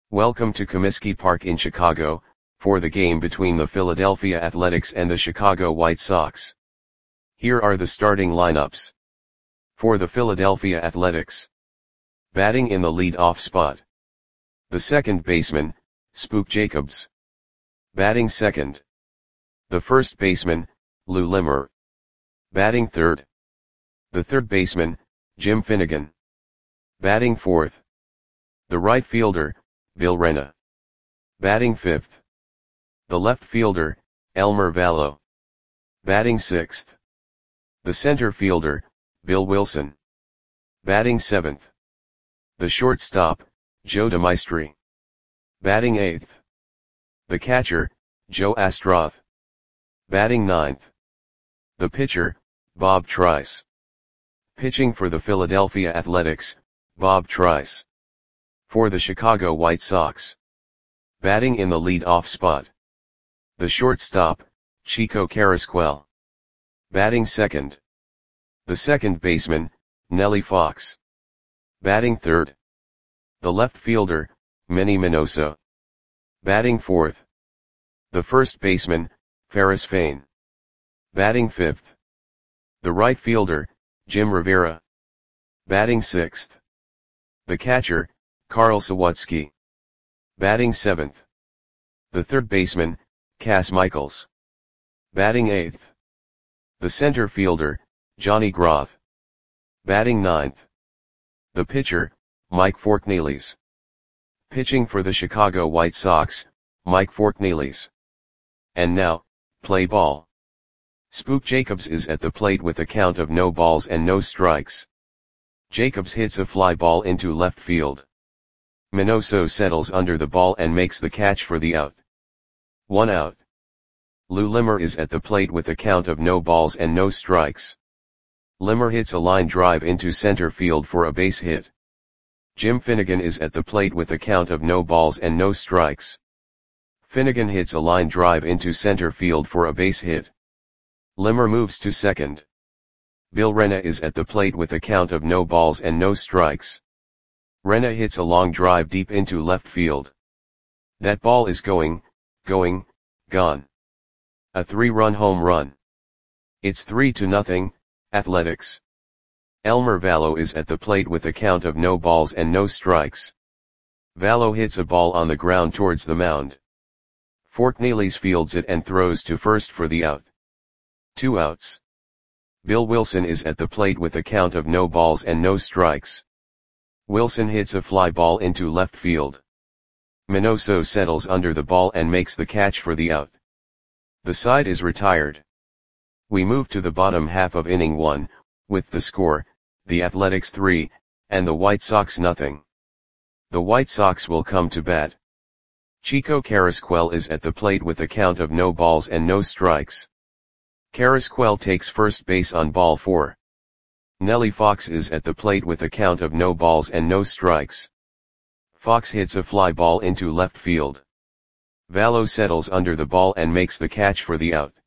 Welcome to Comiskey Park in Chicago, for the game between the Philadelphia Athletics and the Chicago White Sox. Here are the starting lineups. For the Philadelphia Athletics. Batting in the lead-off spot. The second baseman, Spook Jacobs. Batting second. The first baseman, Lou Limmer. Batting third. The third baseman, Jim Finnegan. Batting fourth. The right fielder, Bill Rena. Batting fifth. The left fielder, Elmer Vallow. Batting sixth. The center fielder, Bill Wilson. Batting seventh. The shortstop, Joe DeMaestri. Batting eighth. The catcher, Joe Astroth. Batting ninth. The pitcher, Bob Trice. Pitching for the Philadelphia Athletics, Bob Trice. For the Chicago White Sox. Batting in the lead-off spot. The shortstop, Chico Carrasquel. Batting second. The second baseman, Nellie Fox. Batting third. The left fielder, Manny Minoso. Batting fourth. The first baseman, Ferris Fain. Batting fifth. The right fielder, Jim Rivera. Batting sixth. The catcher, Carl Sawatsky. Batting seventh. The third baseman, Cass Michaels. Batting eighth. The center fielder, Johnny Groth. Batting ninth. The pitcher, Mike Forknelis. Pitching for the Chicago White Sox, Mike Forknelis. And now, play ball. Spook Jacobs is at the plate with a count of no balls and no strikes. Jacobs hits a fly ball into left field. Minoso settles under the ball and makes the catch for the out. 1 out. Lou Limmer is at the plate with a count of no balls and no strikes. Limmer hits a line drive into center field for a base hit. Jim Finnegan is at the plate with a count of no balls and no strikes. Finnegan hits a line drive into center field for a base hit. Limmer moves to second. Bill Rena is at the plate with a count of no balls and no strikes. Rena hits a long drive deep into left field. That ball is gone. A 3-run home run. It's 3-0, Athletics. Elmer Vallow is at the plate with a count of no balls and no strikes. Vallow hits a ball on the ground towards the mound. Forknelis fields it and throws to first for the out. 2 outs. Bill Wilson is at the plate with a count of no balls and no strikes. Wilson hits a fly ball into left field. Minoso settles under the ball and makes the catch for the out. The side is retired. We move to the bottom half of inning 1, with the score, the Athletics 3, and the White Sox nothing. The White Sox will come to bat. Chico Carrasquel is at the plate with a count of no balls and no strikes. Carrasquel takes first base on ball 4. Nellie Fox is at the plate with a count of no balls and no strikes. Fox hits a fly ball into left field. Vallow settles under the ball and makes the catch for the out.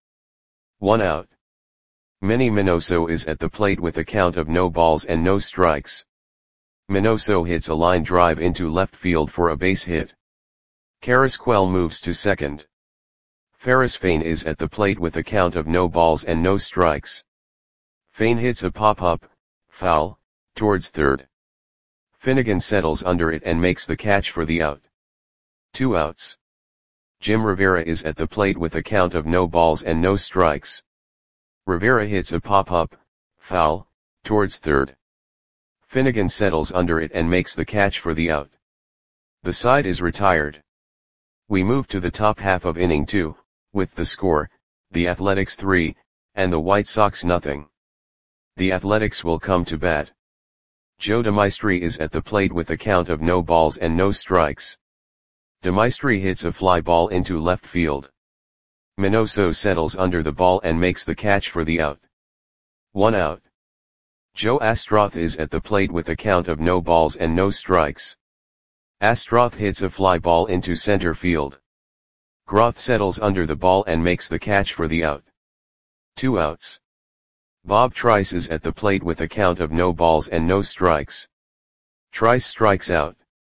1 out. Manny Minoso is at the plate with a count of no balls and no strikes. Minoso hits a line drive into left field for a base hit. Carrasquel moves to second. Ferris Fain is at the plate with a count of no balls and no strikes. Fain hits a pop-up, foul, towards third. Finnegan settles under it and makes the catch for the out. 2 outs. Jim Rivera is at the plate with a count of no balls and no strikes. Rivera hits a pop-up, foul, towards third. Finnegan settles under it and makes the catch for the out. The side is retired. We move to the top half of inning 2, with the score, the Athletics 3, and the White Sox nothing. The Athletics will come to bat. Joe DeMaestri is at the plate with a count of no balls and no strikes. DeMaestri hits a fly ball into left field. Minoso settles under the ball and makes the catch for the out. 1 out. Joe Astroth is at the plate with a count of no balls and no strikes. Astroth hits a fly ball into center field. Groth settles under the ball and makes the catch for the out. 2 outs. Bob Trice is at the plate with a count of no balls and no strikes. Trice strikes out.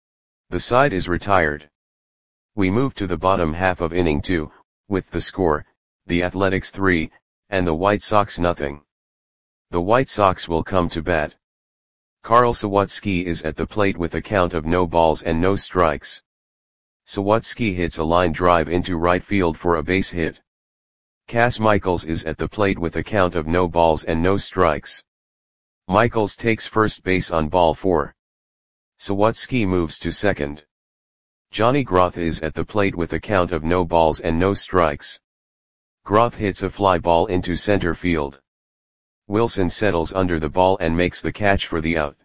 The side is retired. We move to the bottom half of inning 2, with the score, the Athletics 3, and the White Sox nothing. The White Sox will come to bat. Carl Sawatsky is at the plate with a count of no balls and no strikes. Sawatsky hits a line drive into right field for a base hit. Cas Michaels is at the plate with a count of no balls and no strikes. Michaels takes first base on ball 4. Sawatsky moves to second. Johnny Groth is at the plate with a count of no balls and no strikes. Groth hits a fly ball into center field. Wilson settles under the ball and makes the catch for the out.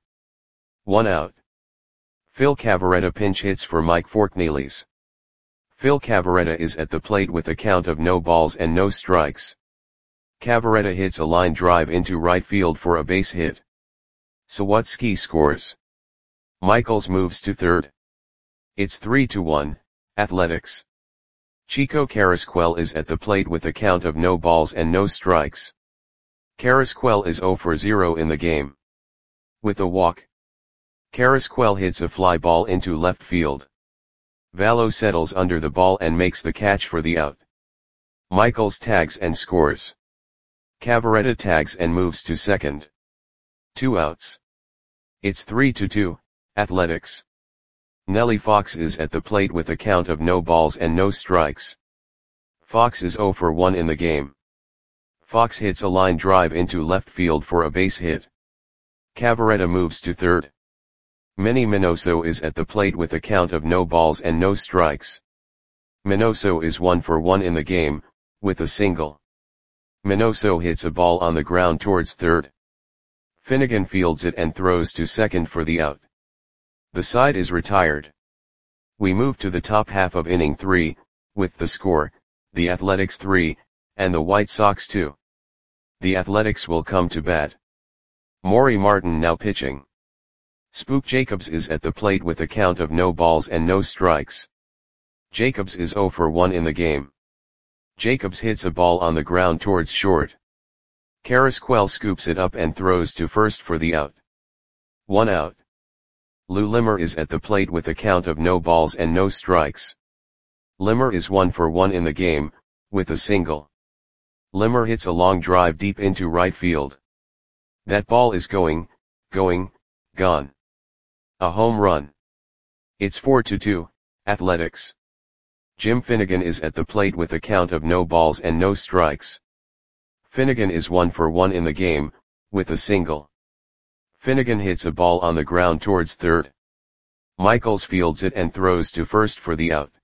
1 out. Phil Cavarretta pinch hits for Mike Forknelis. Phil Cavarretta is at the plate with a count of no balls and no strikes. Cavarretta hits a line drive into right field for a base hit. Sawatsky scores. Michaels moves to third. It's 3-1, Athletics. Chico Carrasquel is at the plate with a count of no balls and no strikes. Carrasquel is 0 for 0 in the game. With a walk, Carrasquel hits a fly ball into left field. Vallo settles under the ball and makes the catch for the out. Michaels tags and scores. Cavarretta tags and moves to second. 2 outs. It's 3-2, Athletics. Nellie Fox is at the plate with a count of no balls and no strikes. Fox is 0 for 1 in the game. Fox hits a line drive into left field for a base hit. Cavarretta moves to third. Manny Minoso is at the plate with a count of no balls and no strikes. Minoso is 1 for 1 in the game, with a single. Minoso hits a ball on the ground towards third. Finnegan fields it and throws to second for the out. The side is retired. We move to the top half of inning 3, with the score, the Athletics 3, and the White Sox 2. The Athletics will come to bat. Maury Martin now pitching. Spook Jacobs is at the plate with a count of no balls and no strikes. Jacobs is 0 for 1 in the game. Jacobs hits a ball on the ground towards short. Carrasquel scoops it up and throws to first for the out. 1 out. Lou Limmer is at the plate with a count of no balls and no strikes. Limmer is 1 for 1 in the game, with a single. Limmer hits a long drive deep into right field. That ball is gone. A home run. It's 4-2, Athletics. Jim Finnegan is at the plate with a count of no balls and no strikes. Finnegan is 1 for 1 in the game, with a single. Finnegan hits a ball on the ground towards third. Michaels fields it and throws to first for the out.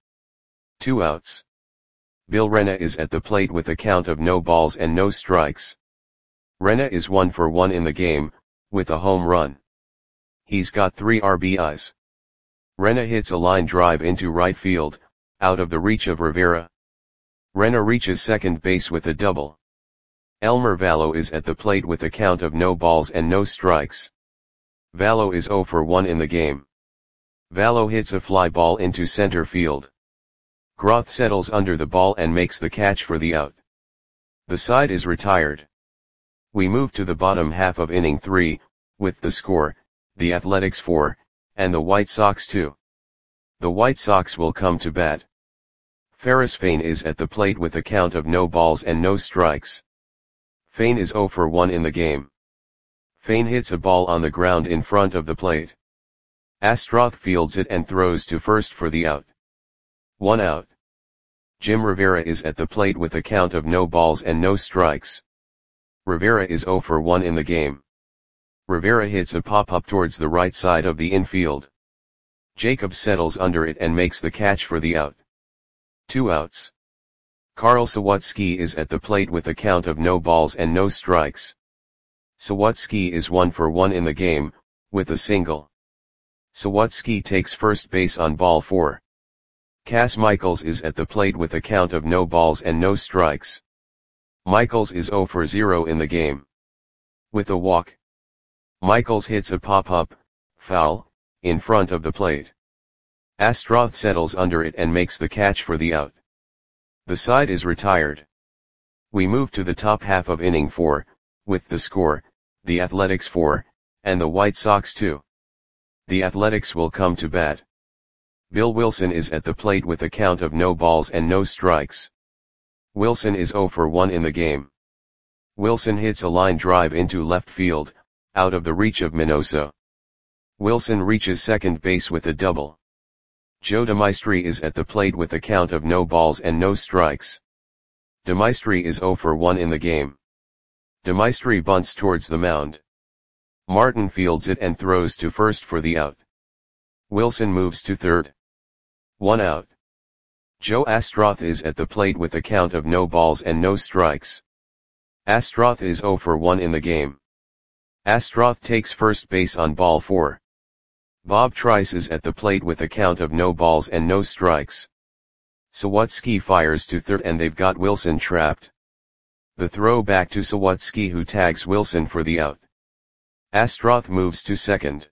2 outs. Bill Rena is at the plate with a count of no balls and no strikes. Rena is 1 for 1 in the game, with a home run. He's got 3 RBIs. Rena hits a line drive into right field, out of the reach of Rivera. Rena reaches second base with a double. Elmer Vallo is at the plate with a count of no balls and no strikes. Vallo is 0 for 1 in the game. Vallo hits a fly ball into center field. Groth settles under the ball and makes the catch for the out. The side is retired. We move to the bottom half of inning 3, with the score, the Athletics 4, and the White Sox 2. The White Sox will come to bat. Ferris Fain is at the plate with a count of no balls and no strikes. Fain is 0 for 1 in the game. Fain hits a ball on the ground in front of the plate. Astroth fields it and throws to first for the out. 1 out. Jim Rivera is at the plate with a count of no balls and no strikes. Rivera is 0 for 1 in the game. Rivera hits a pop-up towards the right side of the infield. Jacobs settles under it and makes the catch for the out. 2 outs. Carl Sawatsky is at the plate with a count of no balls and no strikes. Sawatsky is 1 for 1 in the game, with a single. Sawatsky takes first base on ball 4. Cas Michaels is at the plate with a count of no balls and no strikes. Michaels is 0 for 0 in the game. With a walk, Michaels hits a pop-up, foul, in front of the plate. Astroth settles under it and makes the catch for the out. The side is retired. We move to the top half of inning 4, with the score, the Athletics 4, and the White Sox 2. The Athletics will come to bat. Bill Wilson is at the plate with a count of no balls and no strikes. Wilson is 0 for 1 in the game. Wilson hits a line drive into left field, out of the reach of Minoso. Wilson reaches second base with a double. Joe DeMaestri is at the plate with a count of no balls and no strikes. DeMaestri is 0 for 1 in the game. DeMaestri bunts towards the mound. Martin fields it and throws to first for the out. Wilson moves to third. 1 out. Joe Astroth is at the plate with a count of no balls and no strikes. Astroth is 0 for 1 in the game. Astroth takes first base on ball 4. Bob Trice is at the plate with a count of no balls and no strikes. Sawatsky fires to third and they've got Wilson trapped. The throw back to Sawatsky, who tags Wilson for the out. Astroth moves to second.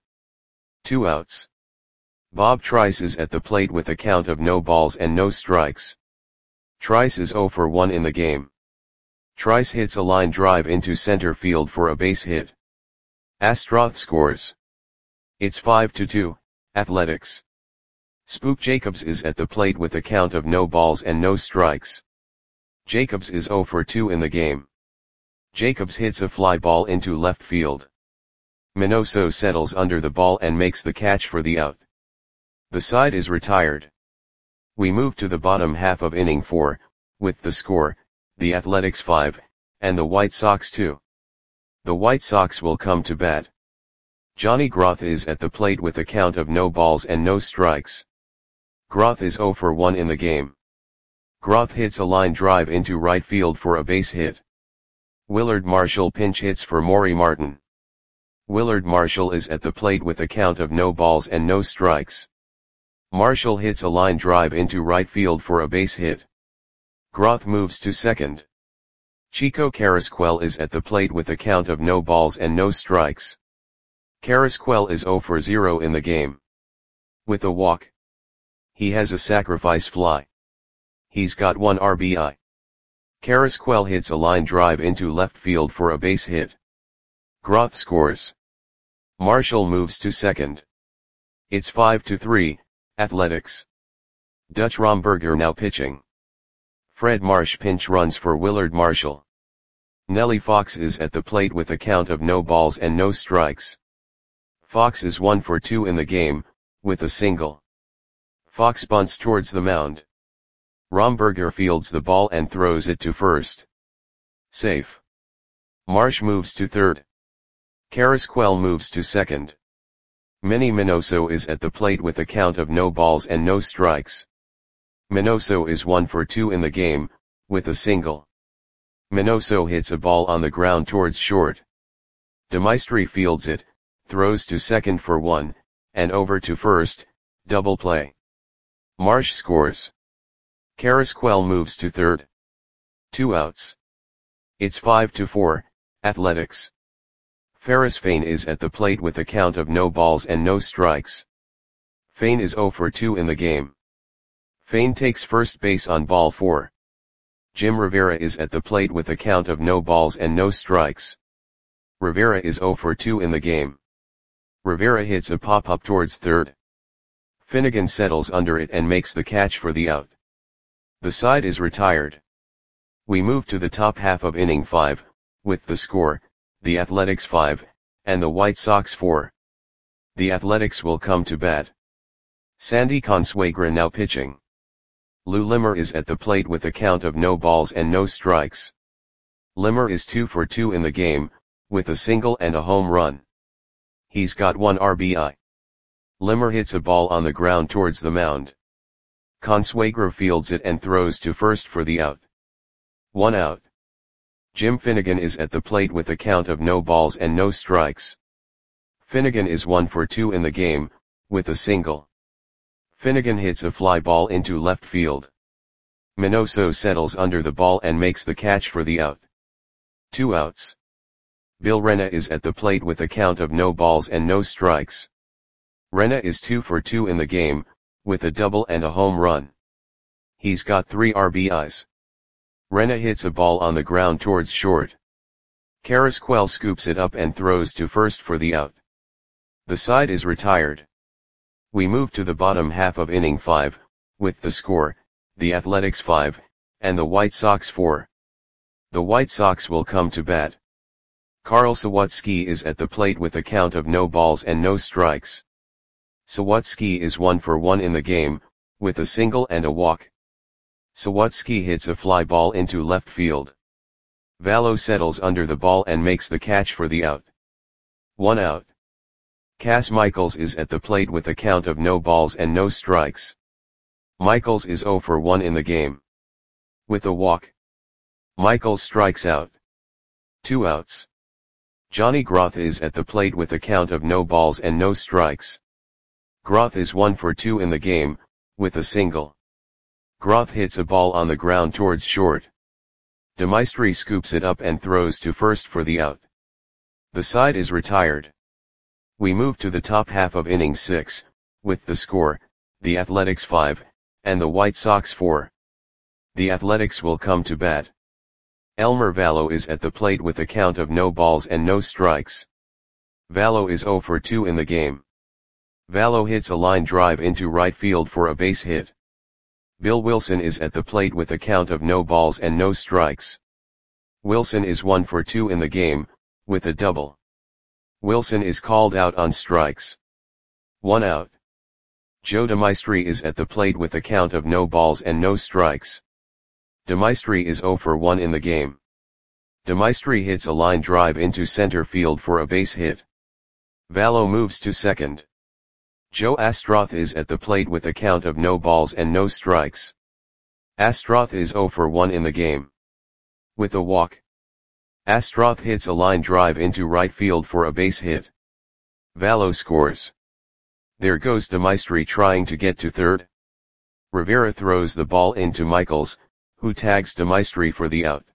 2 outs. Bob Trice is at the plate with a count of no balls and no strikes. Trice is 0 for 1 in the game. Trice hits a line drive into center field for a base hit. Astroth scores. It's 5-2, Athletics. Spook Jacobs is at the plate with a count of no balls and no strikes. Jacobs is 0 for 2 in the game. Jacobs hits a fly ball into left field. Minoso settles under the ball and makes the catch for the out. The side is retired. We move to the bottom half of inning 4, with the score, the Athletics 5, and the White Sox 2. The White Sox will come to bat. Johnny Groth is at the plate with a count of no balls and no strikes. Groth is 0 for 1 in the game. Groth hits a line drive into right field for a base hit. Willard Marshall pinch hits for Maury Martin. Willard Marshall is at the plate with a count of no balls and no strikes. Marshall hits a line drive into right field for a base hit. Groth moves to second. Chico Carrasquel is at the plate with a count of no balls and no strikes. Carrasquel is 0 for 0 in the game. With a walk. He has a sacrifice fly. He's got 1 RBI. Carrasquel hits a line drive into left field for a base hit. Groth scores. Marshall moves to second. It's 5-3, Athletics. Dutch Romberger now pitching. Fred Marsh pinch runs for Willard Marshall. Nellie Fox is at the plate with a count of no balls and no strikes. Fox is 1 for 2 in the game, with a single. Fox bunts towards the mound. Romberger fields the ball and throws it to first. Safe. Marsh moves to third. Carrasquel moves to second. Manny Minoso is at the plate with a count of no balls and no strikes. Minoso is 1 for 2 in the game, with a single. Minoso hits a ball on the ground towards short. DeMaestri fields it, throws to second for 1, and over to first, double play. Marsh scores. Carrasquel moves to third. 2 outs. It's 5-4, Athletics. Ferris Fain is at the plate with a count of no balls and no strikes. Fain is 0 for 2 in the game. Fain takes first base on ball 4. Jim Rivera is at the plate with a count of no balls and no strikes. Rivera is 0 for 2 in the game. Rivera hits a pop-up towards third. Finnegan settles under it and makes the catch for the out. The side is retired. We move to the top half of inning 5, with the score, the Athletics 5, and the White Sox 4. The Athletics will come to bat. Sandy Consuegra now pitching. Lou Limmer is at the plate with a count of no balls and no strikes. Limmer is 2 for 2 in the game, with a single and a home run. He's got 1 RBI. Limmer hits a ball on the ground towards the mound. Consuegra fields it and throws to first for the out. 1 out. Jim Finnegan is at the plate with a count of no balls and no strikes. Finnegan is 1 for 2 in the game, with a single. Finnegan hits a fly ball into left field. Minoso settles under the ball and makes the catch for the out. 2 outs. Bill Rena is at the plate with a count of no balls and no strikes. Rena is 2 for 2 in the game, with a double and a home run. He's got 3 RBIs. Rena hits a ball on the ground towards short. Carrasquel scoops it up and throws to first for the out. The side is retired. We move to the bottom half of inning 5, with the score, the Athletics 5, and the White Sox 4. The White Sox will come to bat. Carl Sawatsky is at the plate with a count of no balls and no strikes. Sawatsky is 1 for 1 in the game, with a single and a walk. Sawatsky hits a fly ball into left field. Vallo settles under the ball and makes the catch for the out. 1 out. Cas Michaels is at the plate with a count of no balls and no strikes. Michaels is 0 for 1 in the game. With a walk, Michaels strikes out. 2 outs. Johnny Groth is at the plate with a count of no balls and no strikes. Groth is 1 for 2 in the game, with a single. Groth hits a ball on the ground towards short. DeMaestri scoops it up and throws to first for the out. The side is retired. We move to the top half of inning 6, with the score, the Athletics 5, and the White Sox 4. The Athletics will come to bat. Elmer Vallo is at the plate with a count of no balls and no strikes. Vallo is 0 for 2 in the game. Vallo hits a line drive into right field for a base hit. Bill Wilson is at the plate with a count of no balls and no strikes. Wilson is 1 for 2 in the game, with a double. Wilson is called out on strikes. 1 out. Joe DeMaestri is at the plate with a count of no balls and no strikes. DeMaestri is 0 for 1 in the game. DeMaestri hits a line drive into center field for a base hit. Vallo moves to second. Joe Astroth is at the plate with a count of no balls and no strikes. Astroth is 0 for 1 in the game. With a walk, Astroth hits a line drive into right field for a base hit. Vallo scores. There goes DeMaestri trying to get to third. Rivera throws the ball into Michaels, who tags DeMaestri for the out.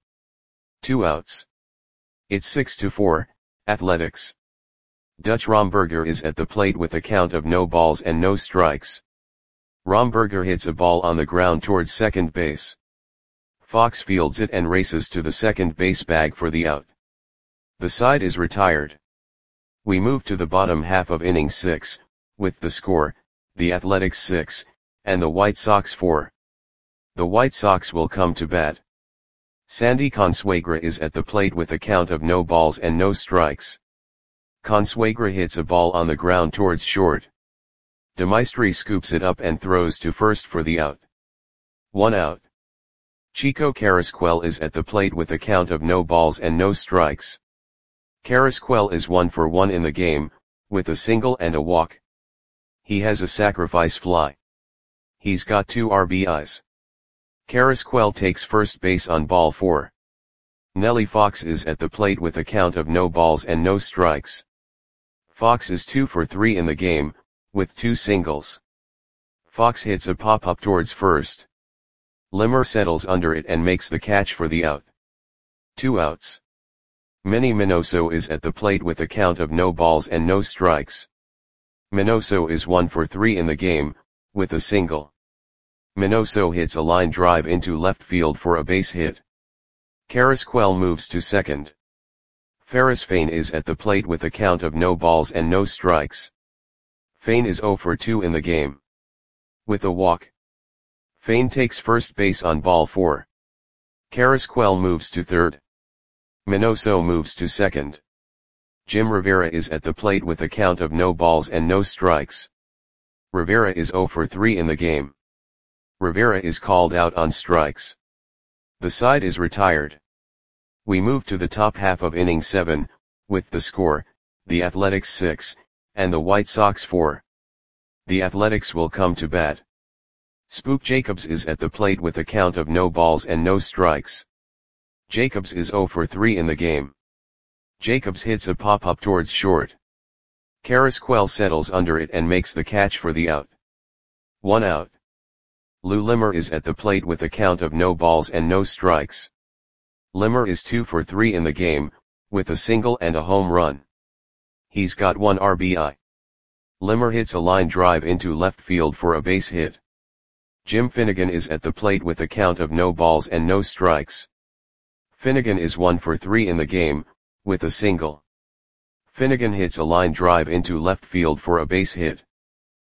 2 outs. It's 6-4, Athletics. Dutch Romberger is at the plate with a count of no balls and no strikes. Romberger hits a ball on the ground towards second base. Fox fields it and races to the second base bag for the out. The side is retired. We move to the bottom half of inning 6, with the score, the Athletics 6, and the White Sox 4. The White Sox will come to bat. Sandy Consuegra is at the plate with a count of no balls and no strikes. Consuegra hits a ball on the ground towards short. DeMaestri scoops it up and throws to first for the out. 1 out. Chico Carrasquel is at the plate with a count of no balls and no strikes. Carrasquel is 1 for 1 in the game, with a single and a walk. He has a sacrifice fly. He's got 2 RBIs. Carrasquel takes first base on ball 4. Nellie Fox is at the plate with a count of no balls and no strikes. Fox is 2 for 3 in the game, with 2 singles. Fox hits a pop-up towards first. Limmer settles under it and makes the catch for the out. 2 outs. Manny Minoso is at the plate with a count of no balls and no strikes. Minoso is 1 for 3 in the game, with a single. Minoso hits a line drive into left field for a base hit. Carrasquel moves to second. Ferris Fain is at the plate with a count of no balls and no strikes. Fain is 0 for 2 in the game. With a walk, Fain takes first base on ball 4. Carrasquel moves to third. Minoso moves to second. Jim Rivera is at the plate with a count of no balls and no strikes. Rivera is 0 for 3 in the game. Rivera is called out on strikes. The side is retired. We move to the top half of inning 7, with the score, the Athletics 6, and the White Sox 4. The Athletics will come to bat. Spook Jacobs is at the plate with a count of no balls and no strikes. Jacobs is 0 for 3 in the game. Jacobs hits a pop-up towards short. Carrasquel settles under it and makes the catch for the out. 1 out. Lou Limmer is at the plate with a count of no balls and no strikes. Limmer is 2 for 3 in the game, with a single and a home run. He's got 1 RBI. Limmer hits a line drive into left field for a base hit. Jim Finnegan is at the plate with a count of no balls and no strikes. Finnegan is 1 for 3 in the game, with a single. Finnegan hits a line drive into left field for a base hit.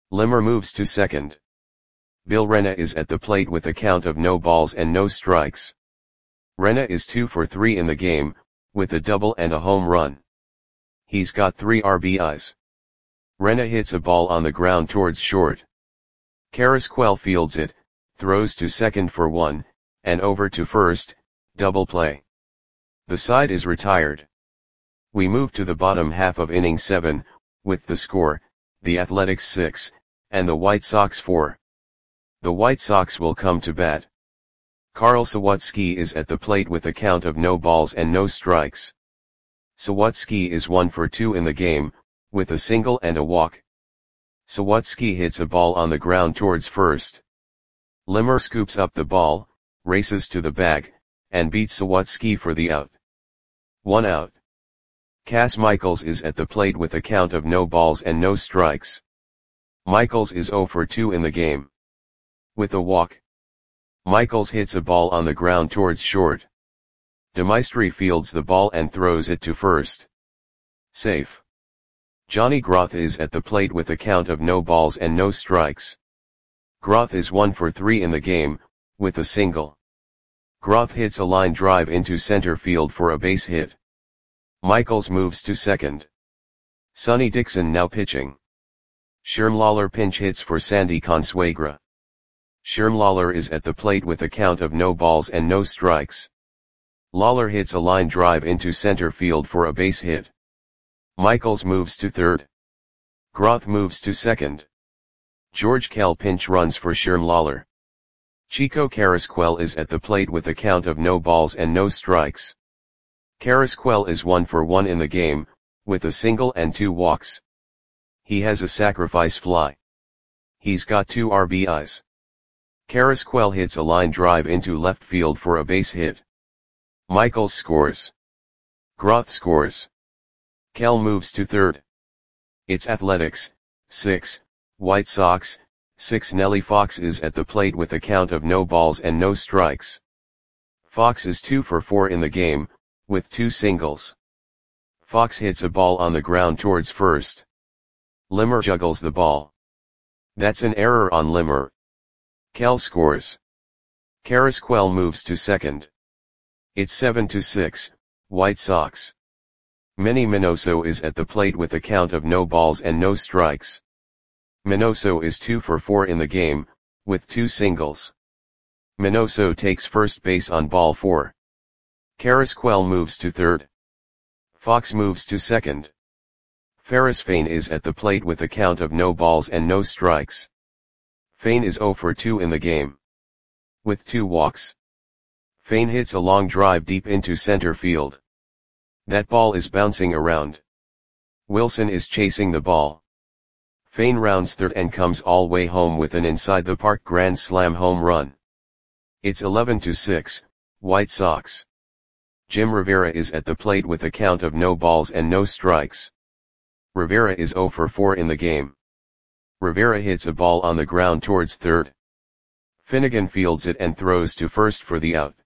Limmer moves to second. Bill Renna is at the plate with a count of no balls and no strikes. Renna is 2 for 3 in the game, with a double and a home run. He's got 3 RBIs. Renna hits a ball on the ground towards short. Carrasquel fields it, throws to second for 1, and over to first, double play. The side is retired. We move to the bottom half of inning 7, with the score, the Athletics 6, and the White Sox 4. The White Sox will come to bat. Carl Sawatsky is at the plate with a count of no balls and no strikes. Sawatsky is 1 for 2 in the game, with a single and a walk. Sawatsky hits a ball on the ground towards first. Limmer scoops up the ball, races to the bag, and beats Sawatsky for the out. 1 out. Cas Michaels is at the plate with a count of no balls and no strikes. Michaels is 0 for 2 in the game. With a walk. Michaels hits a ball on the ground towards short. DeMaestri fields the ball and throws it to first. Safe. Johnny Groth is at the plate with a count of no balls and no strikes. Groth is 1 for 3 in the game, with a single. Groth hits a line drive into center field for a base hit. Michaels moves to second. Sonny Dixon now pitching. Shermlawler pinch hits for Sandy Consuegra. Shermlawler is at the plate with a count of no balls and no strikes. Lawler hits a line drive into center field for a base hit. Michaels moves to third. Groth moves to second. George Kell pinch runs for Shermlawler. Chico Carrasquel is at the plate with a count of no balls and no strikes. Carrasquel is 1 for 1 in the game, with a single and 2 walks. He has a sacrifice fly. He's got 2 RBIs. Carrasquel hits a line drive into left field for a base hit. Michaels scores. Groth scores. Kell moves to third. It's Athletics, 6, White Sox, 6. Nellie Fox is at the plate with a count of no balls and no strikes. Fox is 2 for 4 in the game, with 2 singles. Fox hits a ball on the ground towards first. Limmer juggles the ball. That's an error on Limmer. Kell scores. Carrasquel moves to second. It's 7-6, White Sox. Manny Minoso is at the plate with a count of no balls and no strikes. Minoso is 2 for 4 in the game, with 2 singles. Minoso takes first base on ball 4. Carrasquel moves to third. Fox moves to second. Ferris Fain is at the plate with a count of no balls and no strikes. Fain is 0 for 2 in the game. With 2 walks. Fain hits a long drive deep into center field. That ball is bouncing around. Wilson is chasing the ball. Fain rounds third and comes all way home with an inside-the-park grand slam home run. It's 11-6, White Sox. Jim Rivera is at the plate with a count of no balls and no strikes. Rivera is 0 for 4 in the game. Rivera hits a ball on the ground towards third. Finnegan fields it and throws to first for the out.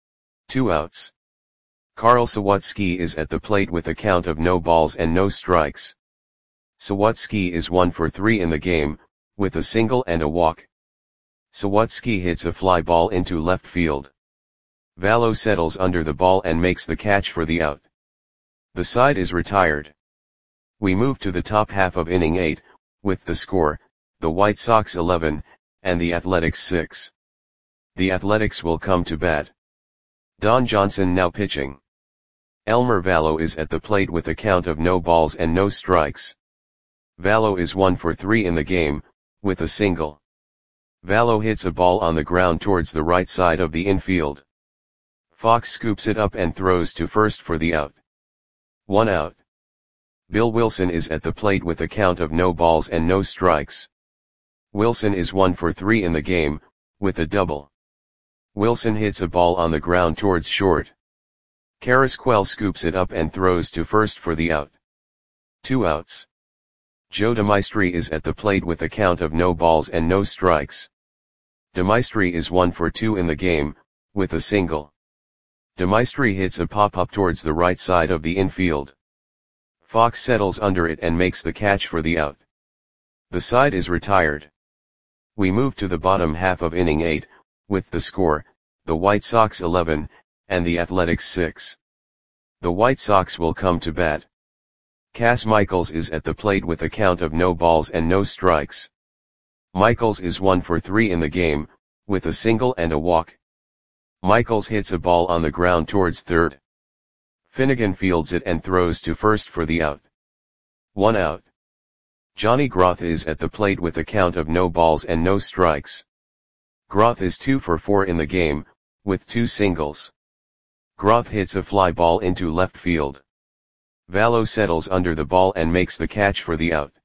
2 outs. Carl Sawatsky is at the plate with a count of no balls and no strikes. Sawatsky is 1 for 3 in the game, with a single and a walk. Sawatsky hits a fly ball into left field. Vallo settles under the ball and makes the catch for the out. The side is retired. We move to the top half of inning 8, with the score, the White Sox 11, and the Athletics 6. The Athletics will come to bat. Don Johnson now pitching. Elmer Vallo is at the plate with a count of no balls and no strikes. Vallo is 1 for 3 in the game, with a single. Vallo hits a ball on the ground towards the right side of the infield. Fox scoops it up and throws to first for the out. 1 out. Bill Wilson is at the plate with a count of no balls and no strikes. Wilson is 1 for 3 in the game, with a double. Wilson hits a ball on the ground towards short. Carrasquel scoops it up and throws to first for the out. 2 outs. Joe DeMaestri is at the plate with a count of no balls and no strikes. DeMaestri is 1 for 2 in the game, with a single. DeMaestri hits a pop-up towards the right side of the infield. Fox settles under it and makes the catch for the out. The side is retired. We move to the bottom half of inning 8, with the score, the White Sox 11, and the Athletics 6. The White Sox will come to bat. Cas Michaels is at the plate with a count of no balls and no strikes. Michaels is 1 for 3 in the game, with a single and a walk. Michaels hits a ball on the ground towards third. Finnegan fields it and throws to first for the out. 1 out. Johnny Groth is at the plate with a count of no balls and no strikes. Groth is 2 for 4 in the game, with 2 singles. Groth hits a fly ball into left field. Vallo settles under the ball and makes the catch for the out.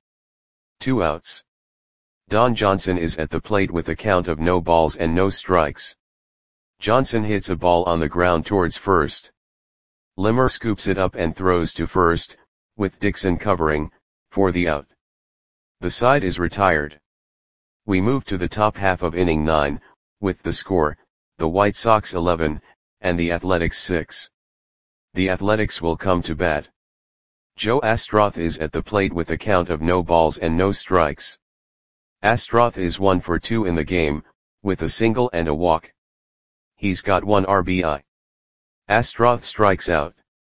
2 outs. Don Johnson is at the plate with a count of no balls and no strikes. Johnson hits a ball on the ground towards first. Limmer scoops it up and throws to first, with Dixon covering, for the out. The side is retired. We move to the top half of inning 9, with the score, the White Sox 11, and the Athletics 6. The Athletics will come to bat. Joe Astroth is at the plate with a count of no balls and no strikes. Astroth is 1 for 2 in the game, with a single and a walk. He's got 1 RBI. Astroth strikes out.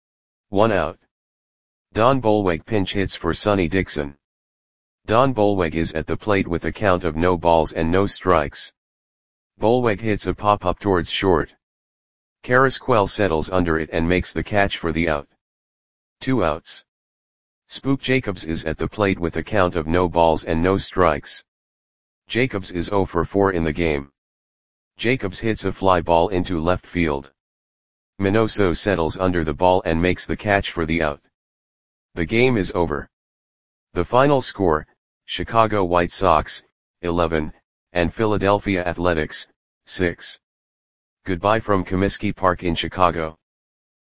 1 out. Don Bolweg pinch hits for Sonny Dixon. Don Bolweg is at the plate with a count of no balls and no strikes. Bolweg hits a pop-up towards short. Carrasquel settles under it and makes the catch for the out. 2 outs. Spook Jacobs is at the plate with a count of no balls and no strikes. Jacobs is 0 for 4 in the game. Jacobs hits a fly ball into left field. Minoso settles under the ball and makes the catch for the out. The game is over. The final score, Chicago White Sox, 11, and Philadelphia Athletics, 6. Goodbye from Comiskey Park in Chicago.